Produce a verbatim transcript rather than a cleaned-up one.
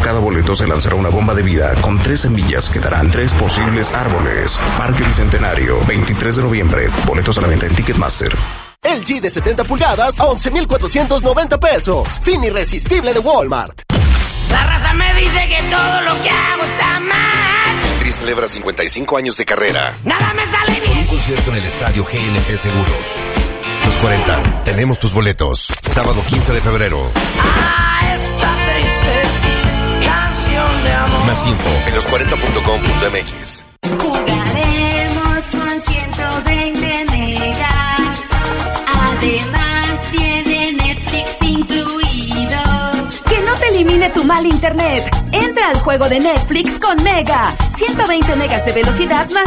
cada boleto se lanzará una bomba de vida con tres semillas que darán tres posibles árboles. Parque Bicentenario, veintitrés de noviembre. Boletos a la venta en Ticketmaster. L G de setenta pulgadas a once mil cuatrocientos noventa pesos. Fin irresistible de Walmart. La raza me dice que todo lo que hago está mal. El Tri celebra cincuenta y cinco años de carrera. Nada me sale bien. Un concierto en el estadio G N P Seguros. Los cuarenta. Tenemos tus boletos. Sábado quince de febrero. Ah, esta triste canción de amor. Más info en los cuarenta punto com punto m x. Jugaremos con ciento veinte megas. Además tiene Netflix incluido. Que no te elimine tu mal internet. Entra al juego de Netflix con Mega. ciento veinte megas de velocidad más